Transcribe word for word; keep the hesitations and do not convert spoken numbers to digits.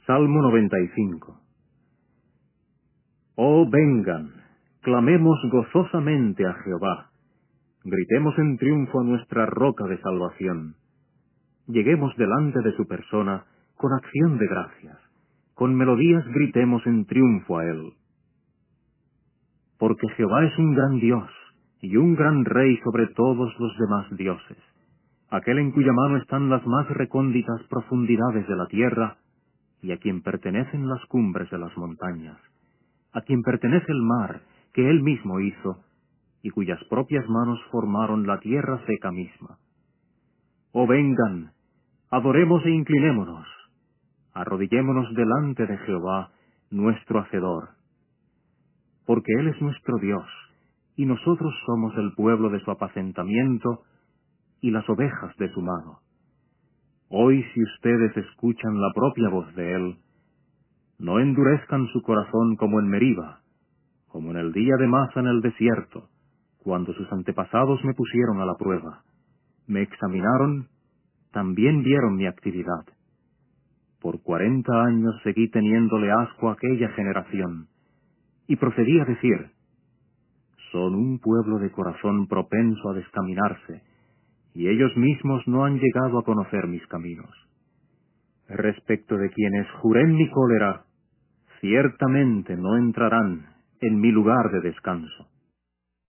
Salmo noventa y cinco. Oh, vengan, clamemos gozosamente a Jehová, gritemos en triunfo a nuestra roca de salvación. Lleguemos delante de su persona con acción de gracias, con melodías gritemos en triunfo a él. Porque Jehová es un gran Dios, y un gran Rey sobre todos los demás dioses, aquel en cuya mano están las más recónditas profundidades de la tierra, y a quien pertenecen las cumbres de las montañas, a quien pertenece el mar, que él mismo hizo, y cuyas propias manos formaron la tierra seca misma. Oh vengan, adoremos e inclinémonos, arrodillémonos delante de Jehová, nuestro Hacedor, porque él es nuestro Dios, y nosotros somos el pueblo de su apacentamiento, y las ovejas de su mano. Hoy si ustedes escuchan la propia voz de él, no endurezcan su corazón como en Meriba, como en el día de Masa en el desierto, cuando sus antepasados me pusieron a la prueba. Me examinaron, también vieron mi actividad. Por cuarenta años seguí teniéndole asco a aquella generación, y procedí a decir, son un pueblo de corazón propenso a descaminarse, y ellos mismos no han llegado a conocer mis caminos. Respecto de quienes juré en mi cólera, ciertamente no entrarán en mi lugar de descanso.